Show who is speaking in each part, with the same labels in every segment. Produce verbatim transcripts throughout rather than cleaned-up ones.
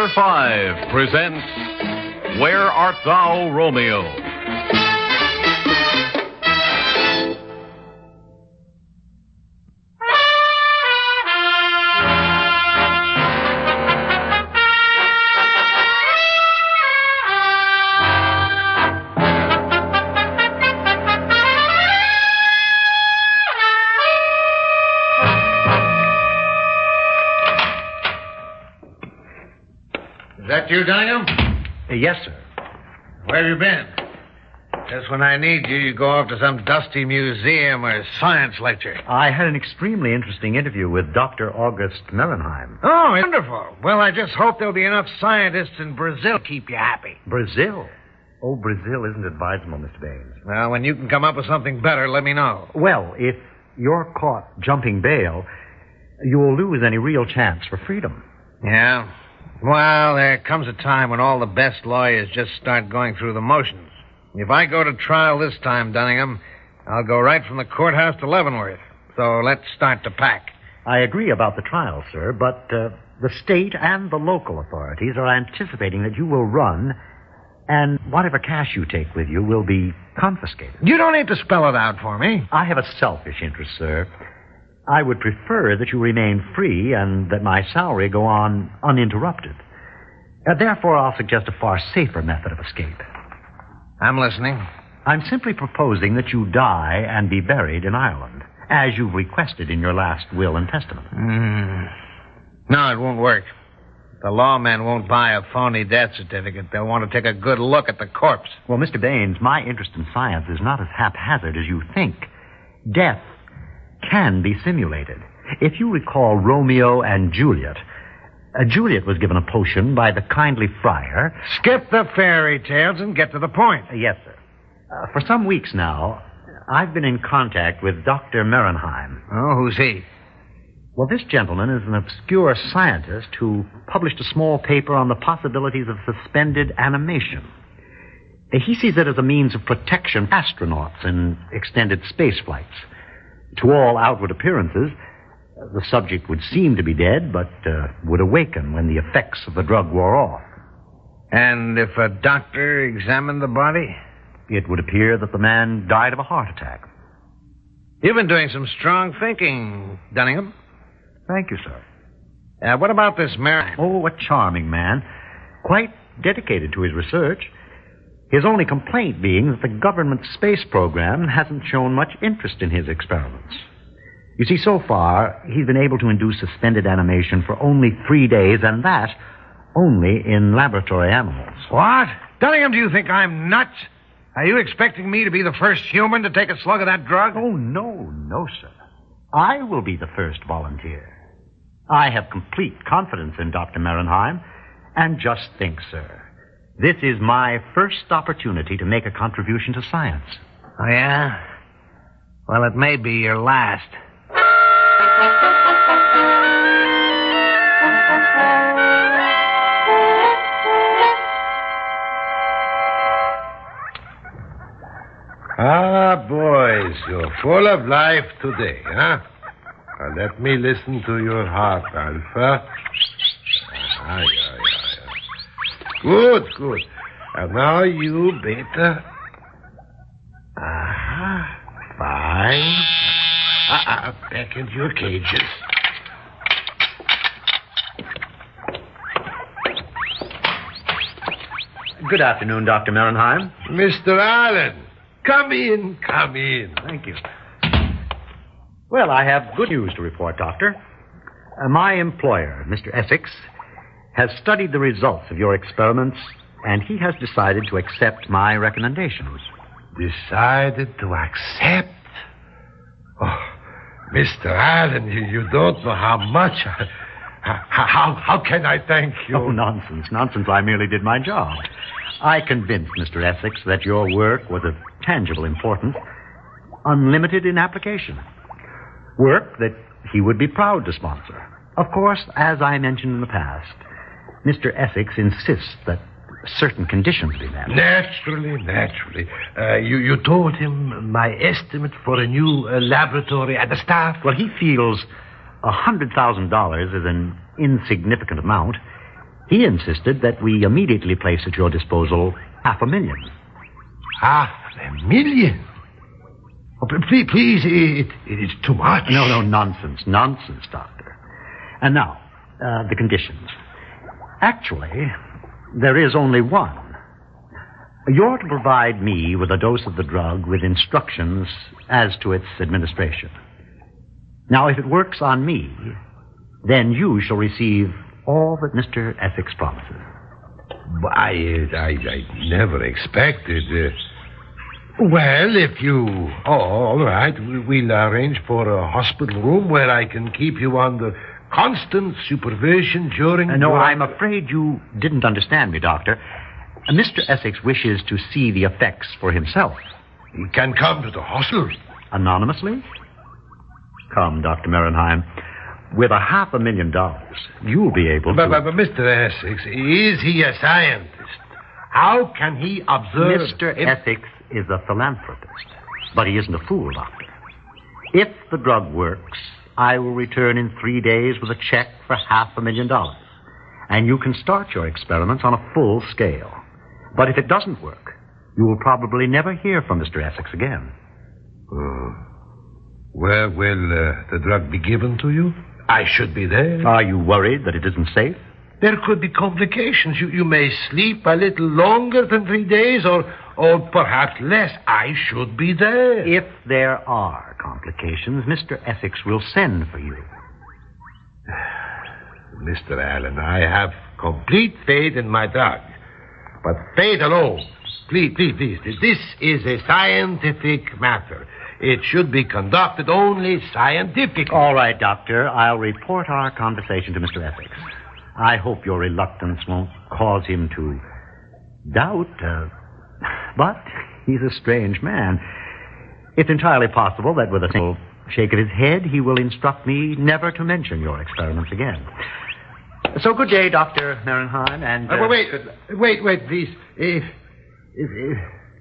Speaker 1: Number five presents Where Art Thou, Romeo?
Speaker 2: Is that you, Dunningham?
Speaker 3: Uh, yes, sir.
Speaker 2: Where have you been? Just when I need you, you go off to some dusty museum or science lecture.
Speaker 3: I had an extremely interesting interview with Doctor August Merenheim.
Speaker 2: Oh, wonderful. Well, I just hope there'll be enough scientists in Brazil to keep you happy.
Speaker 3: Brazil? Oh, Brazil isn't advisable, Mister Baines.
Speaker 2: Well, when you can come up with something better, let me know.
Speaker 3: Well, if you're caught jumping bail, you will lose any real chance for freedom.
Speaker 2: Yeah? Well, there comes a time when all the best lawyers just start going through the motions. If I go to trial this time, Dunningham, I'll go right from the courthouse to Leavenworth. So let's start to pack.
Speaker 3: I agree about the trial, sir, but uh, the state and the local authorities are anticipating that you will run, and whatever cash you take with you will be confiscated.
Speaker 2: You don't need to spell it out for me.
Speaker 3: I have a selfish interest, sir. I would prefer that you remain free and that my salary go on uninterrupted. Uh, therefore, I'll suggest a far safer method of escape.
Speaker 2: I'm listening.
Speaker 3: I'm simply proposing that you die and be buried in Ireland, as you've requested in your last will and testament.
Speaker 2: Mm. No, it won't work. The lawmen won't buy a phony death certificate. They'll want to take a good look at the corpse.
Speaker 3: Well, Mister Baines, my interest in science is not as haphazard as you think. Death can be simulated. If you recall Romeo and Juliet, uh, Juliet was given a potion by the kindly friar.
Speaker 2: Skip the fairy tales and get to the point.
Speaker 3: Uh, yes, sir. Uh, for some weeks now, I've been in contact with Doctor Merenheim.
Speaker 2: Oh, who's he?
Speaker 3: Well, this gentleman is an obscure scientist who published a small paper on the possibilities of suspended animation. Uh, he sees it as a means of protection for astronauts in extended space flights. To all outward appearances, the subject would seem to be dead, but uh, would awaken when the effects of the drug wore off.
Speaker 2: And if a doctor examined the body?
Speaker 3: It would appear that the man died of a heart attack.
Speaker 2: You've been doing some strong thinking, Dunningham.
Speaker 3: Thank you, sir.
Speaker 2: Uh, what about this Merenheim?
Speaker 3: Oh, a charming man. Quite dedicated to his research. His only complaint being that the government space program hasn't shown much interest in his experiments. You see, so far, he's been able to induce suspended animation for only three days, and that only in laboratory animals.
Speaker 2: What? Dunningham, do you think I'm nuts? Are you expecting me to be the first human to take a slug of that drug?
Speaker 3: Oh, no, no, sir. I will be the first volunteer. I have complete confidence in Doctor Merenheim, and just think, sir, this is my first opportunity to make a contribution to science.
Speaker 2: Oh, yeah? Well, it may be your last.
Speaker 4: Ah, boys, you're full of life today, huh? Now, let me listen to your heart, Alpha. Ah, yeah, yeah, yeah. Good, good. And now you, Beta. Aha, fine. Ah, ah, back into your cages.
Speaker 3: Good afternoon, Doctor Merenheim.
Speaker 4: Mister Allen, come in, come in.
Speaker 3: Thank you. Well, I have good news to report, Doctor. Uh, my employer, Mister Essex, has studied the results of your experiments, and he has decided to accept my recommendations.
Speaker 4: Decided to accept? Oh, Mister Allen, you, you don't know how much I... How, how, how can I thank you?
Speaker 3: Oh, nonsense, nonsense. I merely did my job. I convinced Mister Essex that your work was of tangible importance, unlimited in application. Work that he would be proud to sponsor. Of course, as I mentioned in the past, Mister Essex insists that certain conditions be met.
Speaker 4: Naturally, naturally. Uh, you, you told him my estimate for a new uh, laboratory at the staff?
Speaker 3: Well, he feels a hundred thousand dollars is an insignificant amount. He insisted that we immediately place at your disposal half a million.
Speaker 4: Half a million? Oh, please, please, it, it is too much.
Speaker 3: No, no, nonsense, nonsense, Doctor. And now, uh, the conditions. Actually, there is only one. You're to provide me with a dose of the drug with instructions as to its administration. Now, if it works on me, then you shall receive all that Mister Essex promises.
Speaker 4: I, I, I never expected. Uh, well, if you... Oh, all right. We'll arrange for a hospital room where I can keep you under constant supervision during...
Speaker 3: Uh, no,
Speaker 4: your...
Speaker 3: I'm afraid you didn't understand me, Doctor. Uh, Mister Essex wishes to see the effects for himself.
Speaker 4: He can come to the hospital.
Speaker 3: Anonymously? Come, Doctor Merenheim. With a half a million dollars, you'll be able to...
Speaker 4: But, but, but Mister Essex, is he a scientist? How can he observe...
Speaker 3: Mister Essex is a philanthropist, but he isn't a fool, Doctor. If the drug works, I will return in three days with a check for half a million dollars, and you can start your experiments on a full scale. But if it doesn't work, you will probably never hear from Mister Essex again.
Speaker 4: Uh, where will uh, the drug be given to you? I should be there.
Speaker 3: Are you worried that it isn't safe?
Speaker 4: There could be complications. You, you may sleep a little longer than three days, or, or perhaps less. I should be there.
Speaker 3: If there are complications, Mister Essex will send for you.
Speaker 4: Mister Allen, I have complete faith in my drug. But faith alone, please, please, please, this is a scientific matter. It should be conducted only scientifically.
Speaker 3: All right, Doctor. I'll report our conversation to Mister Essex. I hope your reluctance won't cause him to doubt. Uh, but he's a strange man. It's entirely possible that with a single shake of his head, he will instruct me never to mention your experiments again. So good day, Doctor Merenheim, and...
Speaker 4: Uh, uh, wait, wait, wait, please. If, if, if...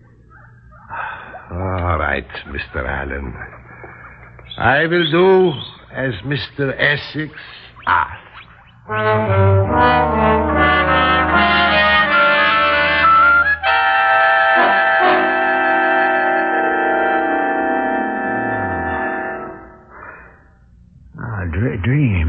Speaker 4: All right, Mister Allen. I will do as Mister Essex asked.
Speaker 3: A dr- dream.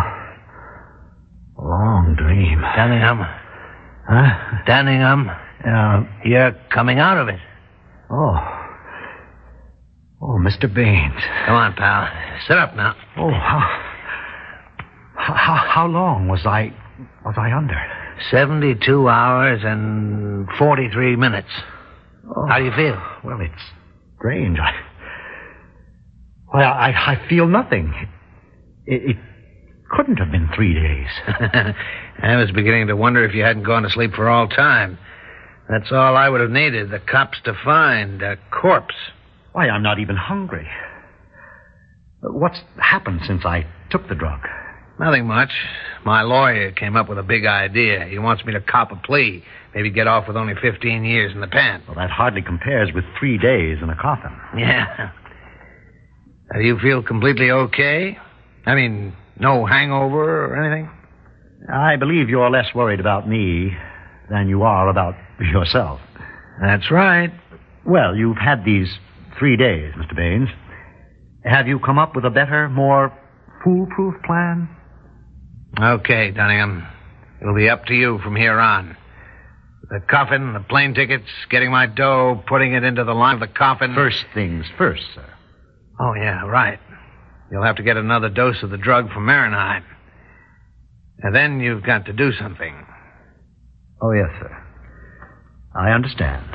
Speaker 3: A long dream.
Speaker 5: Danningham.
Speaker 3: Huh?
Speaker 5: Danningham.
Speaker 3: Uh,
Speaker 5: You're coming out of it.
Speaker 3: oh. Oh, Mister Baines.
Speaker 5: Come on, pal. Sit up now.
Speaker 3: Oh, how... How, how long was I... was I under?
Speaker 5: Seventy-two hours and forty-three minutes.
Speaker 3: Oh,
Speaker 5: How do you feel?
Speaker 3: Well, it's strange. I... Well, I, I feel nothing. It, it couldn't have been three days.
Speaker 5: I was beginning to wonder if you hadn't gone to sleep for all time. That's all I would have needed, the cops to find a corpse.
Speaker 3: Why, I'm not even hungry. What's happened since I took the drug?
Speaker 5: Nothing much. My lawyer came up with a big idea. He wants me to cop a plea. Maybe get off with only fifteen years in the pen.
Speaker 3: Well, that hardly compares with three days in a coffin.
Speaker 5: Yeah. Do you feel completely okay? I mean, no hangover or anything?
Speaker 3: I believe you're less worried about me than you are about yourself.
Speaker 5: That's right.
Speaker 3: Well, you've had these three days, Mister Baines. Have you come up with a better, more foolproof plan?
Speaker 5: Okay, Dunningham. It'll be up to you from here on. The coffin, the plane tickets, getting my dough, putting it into the line of the coffin.
Speaker 3: First things first, sir.
Speaker 5: Oh, yeah, right. You'll have to get another dose of the drug from Merenheim. And then you've got to do something.
Speaker 3: Oh, yes, sir. I understand.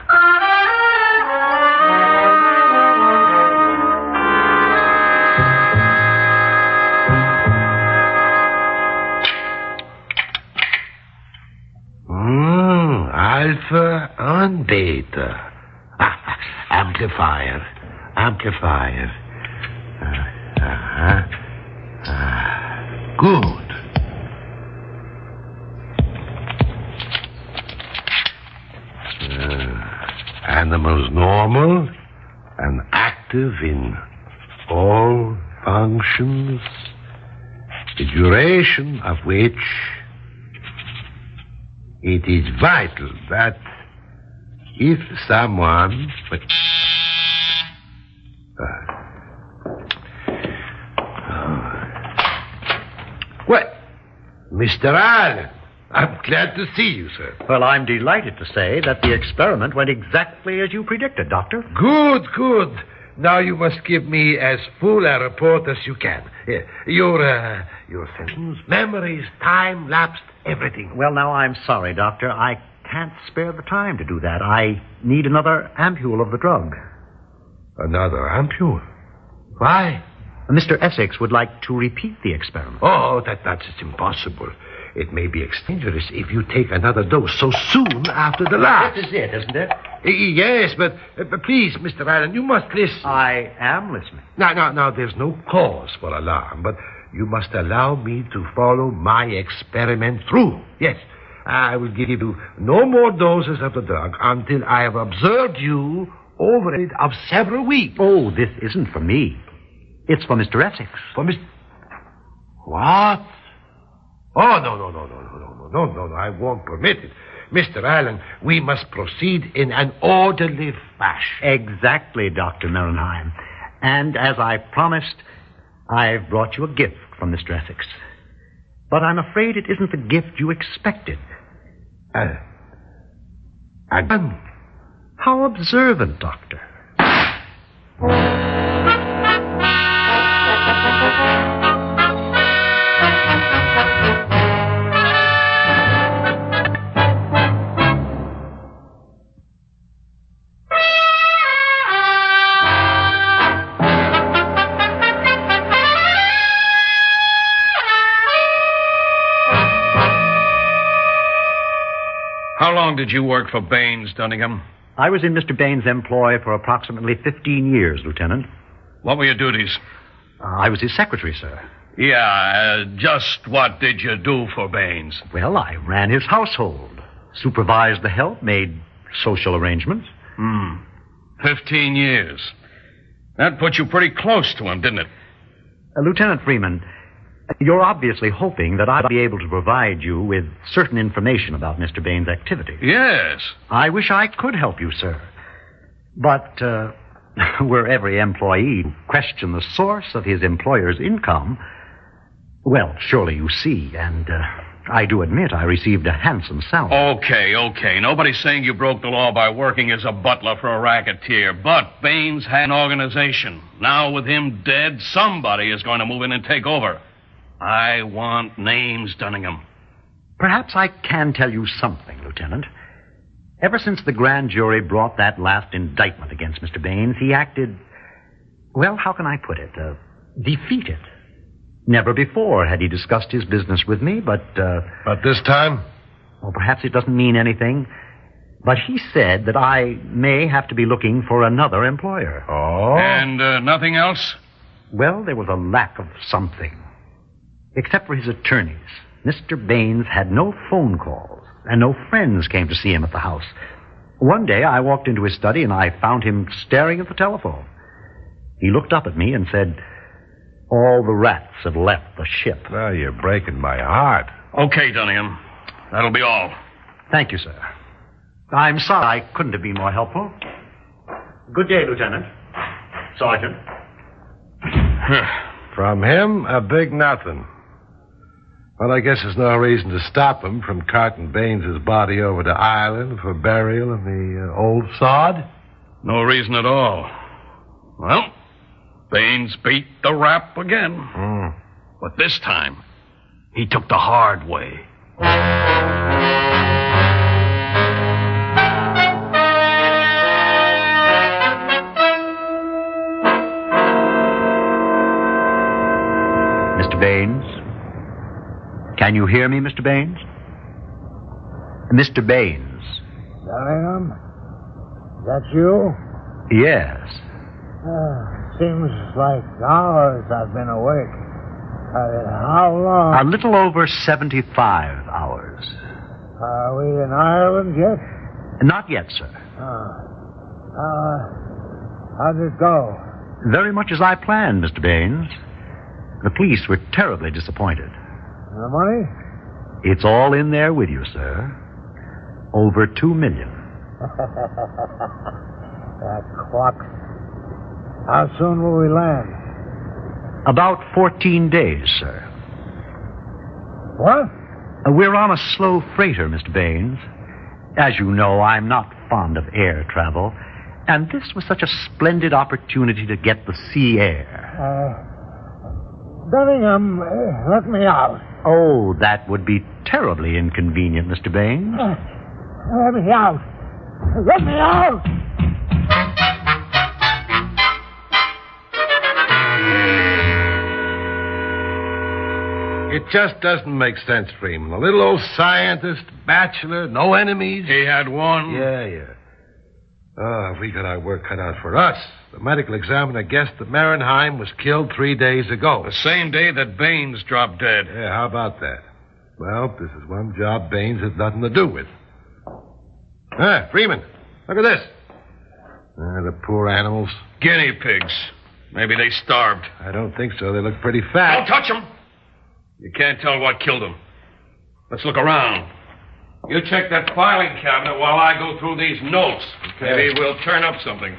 Speaker 4: Mm, alpha and beta. Ah, amplifier. Amplifier. Uh, uh-huh. Uh, good. Uh, animals normal and active in all functions, the duration of which It is vital that if someone... But, uh, Well, Mister Allen, I'm glad to see you, sir.
Speaker 3: Well, I'm delighted to say that the experiment went exactly as you predicted, Doctor.
Speaker 4: Good, good. Now you must give me as full a report as you can. Uh, Your, uh, your symptoms, memories, time, lapsed, everything.
Speaker 3: Well, now, I'm sorry, Doctor. I can't spare the time to do that. I need another ampule of the drug.
Speaker 4: Another ampule? Why?
Speaker 3: Mister Essex would like to repeat the experiment.
Speaker 4: Oh, that, that's impossible. It may be dangerous if you take another dose so soon after the last.
Speaker 3: This is it, isn't it?
Speaker 4: Uh, Yes, but, uh, but please, Mister Allen, you must listen.
Speaker 3: I am listening.
Speaker 4: Now, now, now, there's no cause for alarm, but you must allow me to follow my experiment through. Yes, I will give you no more doses of the drug until I have observed you over it of several weeks.
Speaker 3: Oh, this isn't for me. It's for Mister Essex.
Speaker 4: For Mister What? Oh, no, no, no, no, no, no, no, no, no, I won't permit it. Mister Allen, we must proceed in an orderly fashion.
Speaker 3: Exactly, Doctor Merenheim. And as I promised, I've brought you a gift from Mister Essex. But I'm afraid it isn't the gift you expected.
Speaker 4: Uh, a gun?
Speaker 3: How observant, Doctor.
Speaker 1: How long did you work for Baines, Dunningham?
Speaker 3: I was in Mister Baines' employ for approximately fifteen years, Lieutenant.
Speaker 1: What were your duties?
Speaker 3: Uh, I was his secretary, sir.
Speaker 1: Yeah, uh, just what did you do for Baines?
Speaker 3: Well, I ran his household, supervised the help, made social arrangements.
Speaker 1: Hmm. Fifteen years. That put you pretty close to him, didn't it?
Speaker 3: Uh, Lieutenant Freeman, you're obviously hoping that I'll be able to provide you with certain information about Mister Baines' activity.
Speaker 1: Yes.
Speaker 3: I wish I could help you, sir. But, uh, were every employee to question the source of his employer's income, well, surely you see, and uh, I do admit I received a handsome salary.
Speaker 1: Okay, okay. Nobody's saying you broke the law by working as a butler for a racketeer, but Baines had an organization. Now, with him dead, somebody is going to move in and take over. I want names, Dunningham.
Speaker 3: Perhaps I can tell you something, Lieutenant. Ever since the grand jury brought that last indictment against Mister Baines, he acted, well, how can I put it, uh, defeated. Never before had he discussed his business with me, but, uh...
Speaker 4: But this time?
Speaker 3: Well, perhaps it doesn't mean anything, but he said that I may have to be looking for another employer.
Speaker 4: Oh?
Speaker 1: And uh, nothing else?
Speaker 3: Well, there was a lack of something. Except for his attorneys, Mister Baines had no phone calls, and no friends came to see him at the house. One day I walked into his study and I found him staring at the telephone. He looked up at me and said, "All the rats have left the ship."
Speaker 4: Now you're breaking my heart.
Speaker 1: Okay, Dunningham. That'll be all.
Speaker 3: Thank you, sir. I'm sorry I couldn't have been more helpful. Good day, Lieutenant. Sergeant.
Speaker 4: From him, a big nothing. Well, I guess there's no reason to stop him from carting Baines' body over to Ireland for burial in the uh, old sod.
Speaker 1: No reason at all. Well, Baines beat the rap again.
Speaker 4: Mm.
Speaker 1: But this time, he took the hard way.
Speaker 3: Mister Baines? Can you hear me, Mister Baines? Mister Baines?
Speaker 6: Dunningham? That you?
Speaker 3: Yes.
Speaker 6: Uh, seems like hours I've been awake. Uh, how long?
Speaker 3: A little over seventy-five hours.
Speaker 6: Are we in Ireland yet?
Speaker 3: Not yet, sir.
Speaker 6: Uh, uh, how did it go?
Speaker 3: Very much as I planned, Mister Baines. The police were terribly disappointed.
Speaker 6: The money?
Speaker 3: It's all in there with you, sir. Over two million.
Speaker 6: That clock. How soon will we land?
Speaker 3: About fourteen days, sir.
Speaker 6: What?
Speaker 3: Uh, we're on a slow freighter, Mister Baines. As you know, I'm not fond of air travel, and this was such a splendid opportunity to get the sea air.
Speaker 6: Uh, Dunningham, uh, let me out.
Speaker 3: Oh, that would be terribly inconvenient, Mister Baines.
Speaker 6: Uh, let me out. Let me out!
Speaker 4: It just doesn't make sense, Freeman. A little old scientist, bachelor, no enemies.
Speaker 1: He had one.
Speaker 4: Yeah, yeah. Oh, if we got our work cut out for us. The medical examiner guessed that Marenheim was killed three days ago.
Speaker 1: The same day that Baines dropped dead.
Speaker 4: Yeah, how about that? Well, this is one job Baines has nothing to do with. Ah, Freeman, look at this. Ah, the poor animals.
Speaker 1: Guinea pigs. Maybe they starved.
Speaker 4: I don't think so. They look pretty fat.
Speaker 1: Don't touch them. You can't tell what killed them. Let's look around. You check that filing cabinet while I go through these notes.
Speaker 4: Okay.
Speaker 1: Maybe we'll turn up something.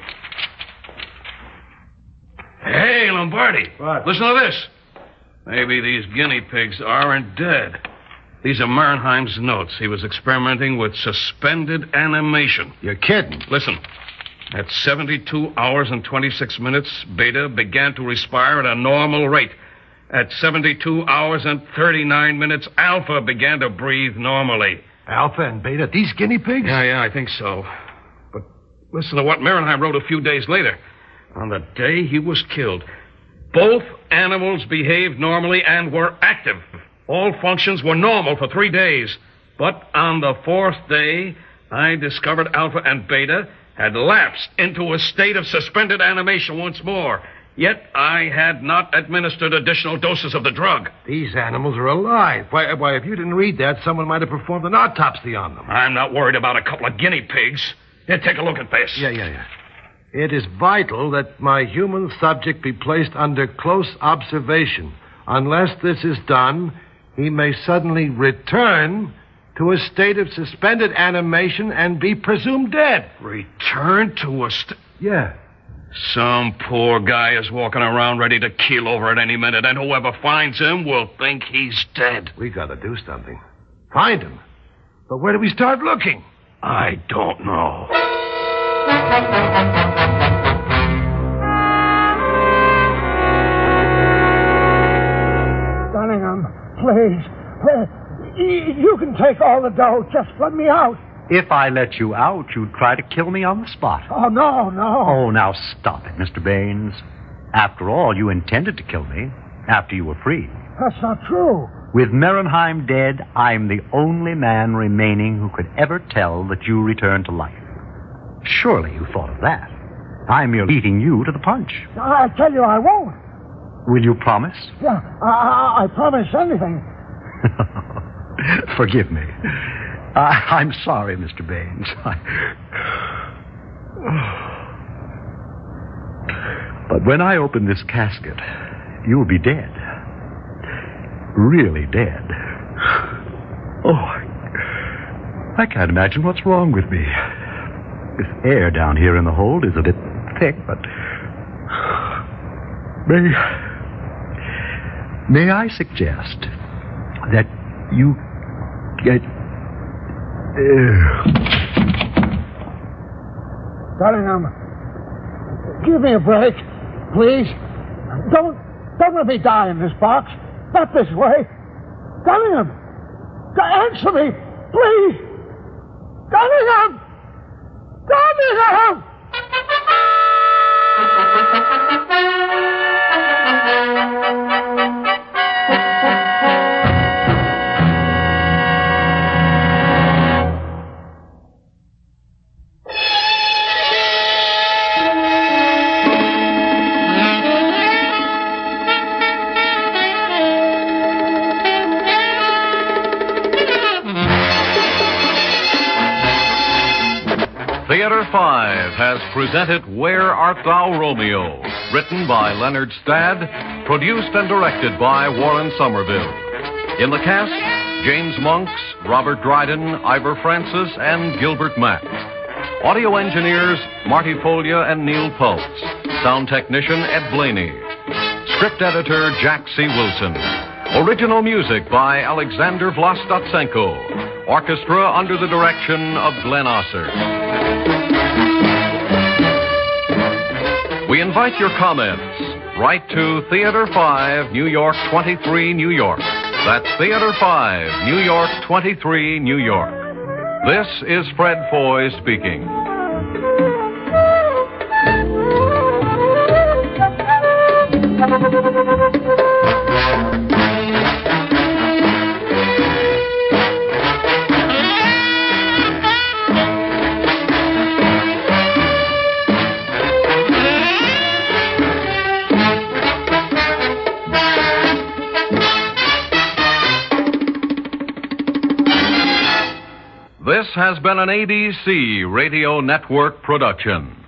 Speaker 1: Hey, Lombardi.
Speaker 4: What?
Speaker 1: Listen to this. Maybe these guinea pigs aren't dead. These are Marenheim's notes. He was experimenting with suspended animation.
Speaker 4: You're kidding.
Speaker 1: Listen. At seventy-two hours and twenty-six minutes, Beta began to respire at a normal rate. At seventy-two hours and thirty-nine minutes, Alpha began to breathe normally.
Speaker 4: Alpha and Beta, these guinea pigs?
Speaker 1: Yeah, yeah, I think so. But listen to what Marenheim wrote a few days later. On the day he was killed, both animals behaved normally and were active. All functions were normal for three days. But on the fourth day, I discovered Alpha and Beta had lapsed into a state of suspended animation once more. Yet I had not administered additional doses of the drug.
Speaker 4: These animals are alive. Why, why, if you didn't read that, someone might have performed an autopsy on them.
Speaker 1: I'm not worried about a couple of guinea pigs. Here, take a look at this.
Speaker 4: Yeah, yeah, yeah. It is vital that my human subject be placed under close observation. Unless this is done, he may suddenly return to a state of suspended animation and be presumed dead.
Speaker 1: Return to a st...
Speaker 4: Yeah.
Speaker 1: Some poor guy is walking around ready to keel over at any minute, and whoever finds him will think he's dead.
Speaker 4: We gotta do something. Find him. But where do we start looking?
Speaker 1: I don't know.
Speaker 6: Dunningham, please, please. You can take all the dough. Just let me out.
Speaker 3: If I let you out, you'd try to kill me on the spot.
Speaker 6: Oh, no, no.
Speaker 3: Oh, now stop it, Mister Baines. After all, you intended to kill me after you were free.
Speaker 6: That's not true.
Speaker 3: With Marenheim dead, I'm the only man remaining who could ever tell that you returned to life. Surely you thought of that. I'm merely beating you to the punch.
Speaker 6: I tell you I won't.
Speaker 3: Will you promise?
Speaker 6: Yeah, I, I, I promise anything.
Speaker 3: Forgive me. I, I'm sorry, Mister Baines. I... But when I open this casket, you'll be dead. Really dead. Oh, I, I can't imagine what's wrong with me. This air down here in the hold is a bit thick, but... May... May I suggest that you get... Uh...
Speaker 6: Dunningham, give me a break, please. Don't, don't let me die in this box. Not this way. Dunningham, answer me, please. Dunningham! Dunningham!
Speaker 7: Theater Five has presented Where Art Thou, Romeo? Written by Leonard Stadd, produced and directed by Warren Somerville. In the cast, James Monks, Robert Dryden, Ivor Francis, and Gilbert Mack. Audio engineers Marty Folia and Neil Pultz. Sound technician Ed Blaney. Script editor Jack C. Wilson. Original music by Alexander Vlastotsenko. Orchestra under the direction of Glenn Osser. We invite your comments. Write to Theater five, New York twenty-three, New York. That's Theater five, New York twenty-three, New York. This is Fred Foy speaking. This has been an A B C Radio Network production.